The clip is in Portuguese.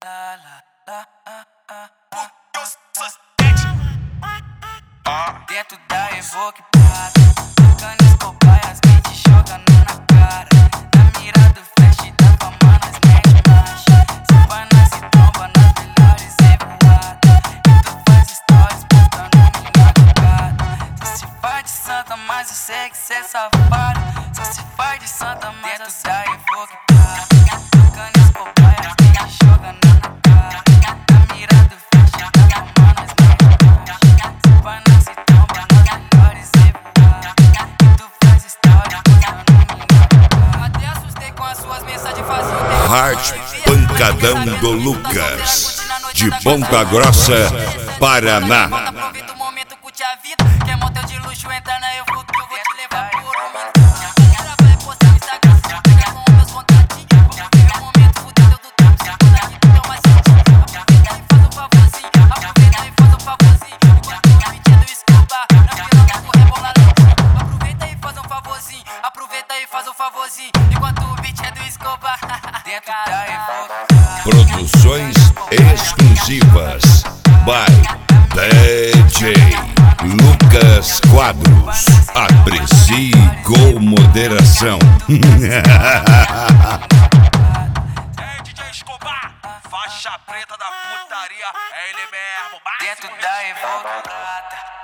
Dentro da Evoque Prata, canis cobaias, mente jogando na cara. Na mira do flash da fama nós mete marcha. Se vai nós se tromba nas melhores revoadas. E tu faz stories postando minha madrugada. Só se faz de santa, mas eu sei que cê é safado. Só se faz de santa, mas eu sei da Evoque Prata, canis cobaias, mente jogando na cara. Na mira do flash da fama nós mete marcha. Se vai nós se tromba nas melhores revoadas. E tu faz stories postando minha madrugada. Até assustei com as suas mensagens faziam Hard Pancadão do Lucas, de Ponta Grossa, Paraná. Aproveita o momento, curte a vida. Quer motel de luxo, entra na Evoque que eu vou te levar por uma. Vai postar no Instagram, pega com meus contatinhos. Vamos pegar o momento, fudeu do tempo. Se toda aqui tu deu mais sentido. Aproveita e faz um favorzinho. Aproveita e faz um favorzinho. Enquanto o beat é do Escobar, na fila da cor rebolada. Aproveita e faz um favorzinho. Aproveita e faz um favorzinho. Enquanto o beat é do Escobar. Dentro da Evoque. Produções exclusivas by DJ Lucas Quadros. Aprecie com moderação. DJ Escobar, faixa preta da putaria, é ele mesmo. Dentro da Evoque Prata.